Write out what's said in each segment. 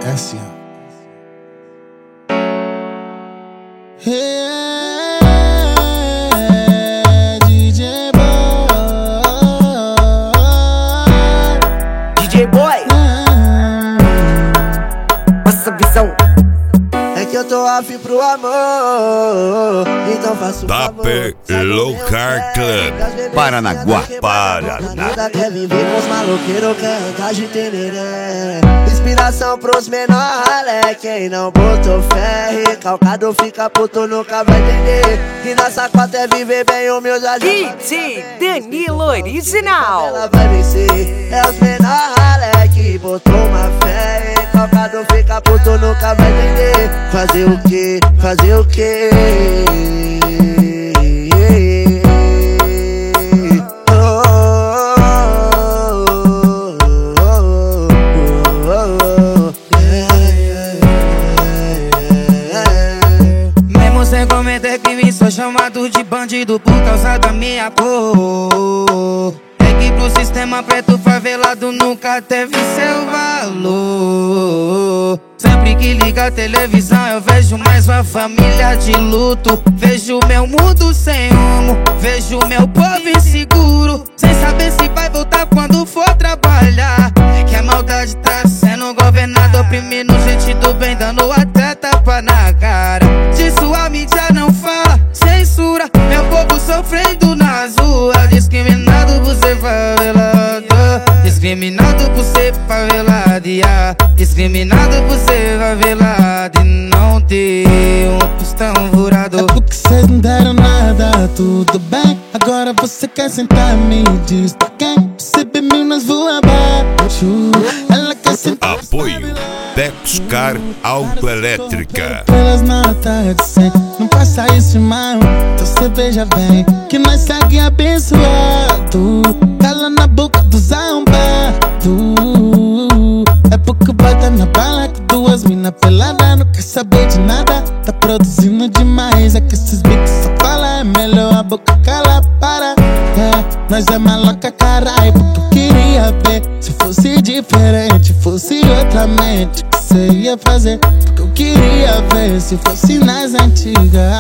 É assim, ó. DJ Boy. DJ Boy. Nossa visão. É que eu tô afim pro amor, então faço Tape Locar Club, Paranaguá, Paraná. Quer viver com os maloqueiros, quer andar de tereré. Inspiração pros menores, quem não botou fé, recalcado fica puto, nunca vai entender. Que nossa cota é viver bem humilde. DJ Danilo Original. Ela vai vencer, é os menores que botou uma fé, recalcado fica puto, nunca vai entender. Fazer o quê? Fazer o quê? Mesmo sem cometer crime, sou chamado de bandido por causa da minha cor. É que pro sistema preto favelado nunca teve seu valor. Sempre que liga a televisão eu vejo mais uma família de luto. Vejo meu mundo sem rumo, vejo meu povo inseguro, sem saber se vai voltar quando for trabalhar. Que a maldade tá sendo governada, oprimindo gente do bem, dando até tapa na cara. Disso a mídia não fala, censura meu povo sofrendo nas ruas. Discriminado por ser favelado, discriminado por ser favelado, yeah. Discriminado por ser favelado e não ter um tostão furado. É porque cês não deram nada, tudo bem. Agora você quer sentar, me diz pra quem? Você bebeu, nós voa abaixo. Ela quer sentar. Apoio Texcar Autoelétrica. Pelas notas de 100, não passa isso, irmão. Então cê veja bem que nós segue abençoado. Cala na boca dos arrombados. É porque bota na bala com duas mina pelada, não quer saber de nada. Tá produzindo demais, é que esses bicos só fala. É melhor a boca cala, para. Nós é maloca, caralho, porque eu queria ver. Se fosse diferente, fosse outra mente, que cê ia fazer. Porque eu queria ver, se fosse nas antigas.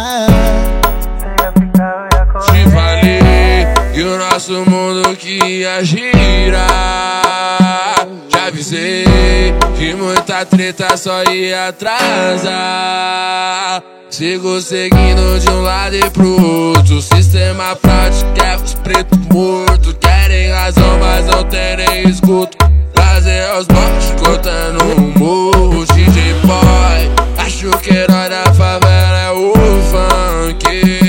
Te falei que o nosso mundo que ia girar. Já avisei que muita treta só ia atrasar. Sigo seguindo de um lado e pro outro. O sistema prático quer os pretos mortos. Querem razão, mas não terem escuto. Fazer os bots cortando um morro. DJ Boy, acho que herói da favela é o funk.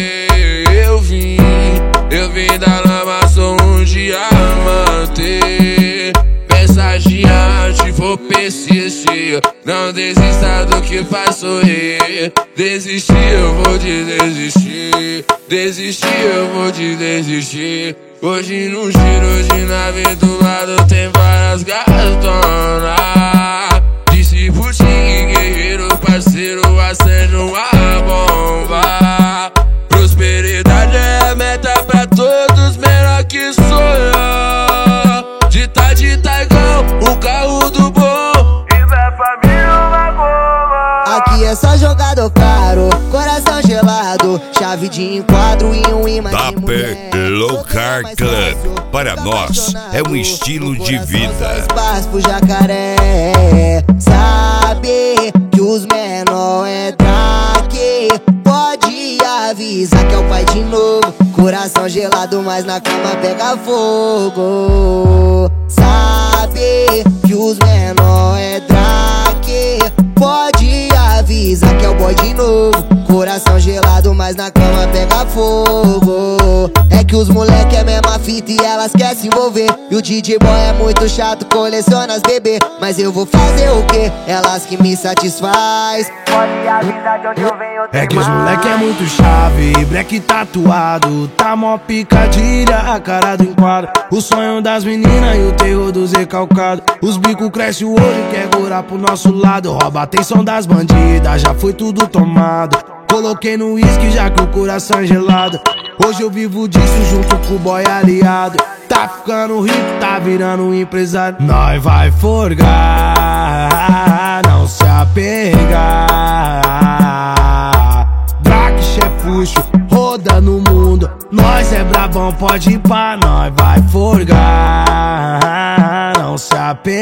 Eu vim da lama, sou um diamante. Mensageante, vou persistir. Não desista do que faz sorrir. Desistir, eu vou te desistir. Desistir, eu vou te desistir. Hoje no giro de nave do lado tem várias gatonas. Disse Putin, guerreiro, parceiro, acende uma bomba. Prosperidade é a meta pra todos, menor que sonhar. Dita igual o carro do bom. Tiver família, uma goma. Aqui é só jogador caro, coração gelado, chave de enquadro e um imã de Tape mulher. Locar Club, para nós é um estilo de vida. Espaço pro jacaré, sabe que os menor é traque. Pode avisar que é o pai de novo. Coração gelado, mas na cama pega fogo. Sabe que os menor é traque. Pode avisar que é o boy de novo. Coração gelado, mas na cama pega fogo. É que os moleque é mesma fita e elas querem se envolver. E o DJ Boy é muito chato, coleciona as bebê. Mas eu vou fazer o quê? Elas que me satisfaz. Pode avisar de onde eu venho. É que os moleque é muito chave, breque tatuado. Tá mó picadilha, a cara do enquadro. O sonho das meninas e o terror dos recalcados. Os bicos crescem o olho e quer gorar pro nosso lado. Rouba a atenção das bandidas, já foi tudo tomado. Coloquei no uísque já que o coração é gelado. Hoje eu vivo disso junto com o boy aliado. Tá ficando rico, tá virando um empresário. Nós vai forgar, não se apegar. Drake, chefuxo, roda no mundo. Nós é brabão, pode ir pra nós, vai forgar. Não se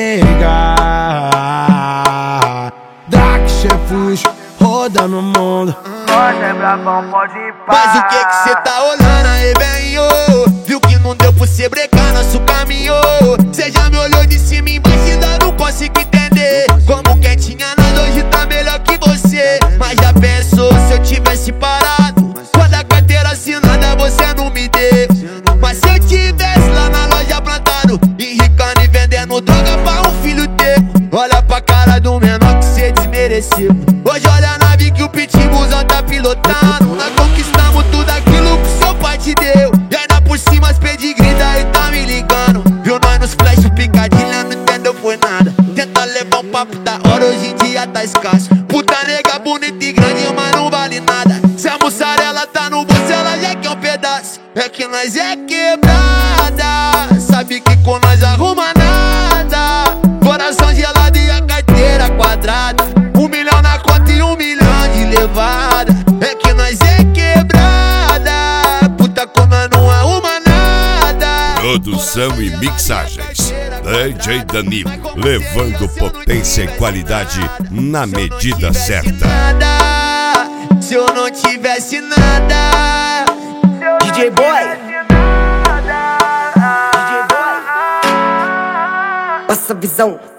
apegar. Drake, chefuxo, roda no mundo. Nós é brabão, pode ir pra. Mas o que cê tá olhando aí, velho? Viu que não deu pra cê brecar nosso caminho. Cê já me olhou de cima e embaixo e ainda não consigo entender. Como quem tinha nada hoje tá melhor que você. Mas já pensou se eu tivesse parado? Quando a carteira assinada você não me deu. Mas se eu tivesse lá na loja plantado, enricando e vendendo droga pra um filho teu. Olha pra cara do menor que cê desmereceu. Hoje olha a nave que o pitbullzão tá pilotando. Nós conquistamos tudo aquilo que seu pai te deu. E ainda por cima as pedigree daí tá me ligando. Viu nós nos flash, o picadilha não entendeu foi nada. Tenta levar um papo da hora, hoje em dia tá escasso. Puta nega bonita e grande, mas não vale nada. Se a mussarela tá no bolso, ela já quer um pedaço. É que nós é quebrada, sabe que com nós arruma nada. Coração gelado e a carteira quadrada. 1 milhão na conta e 1 milhão de levada. É que nós é quebrada, puta com nós não arruma nada. Produção e mixagens DJ Danilo, levando potência e qualidade na medida certa. Se eu não tivesse nada, DJ Boy, Passa visão.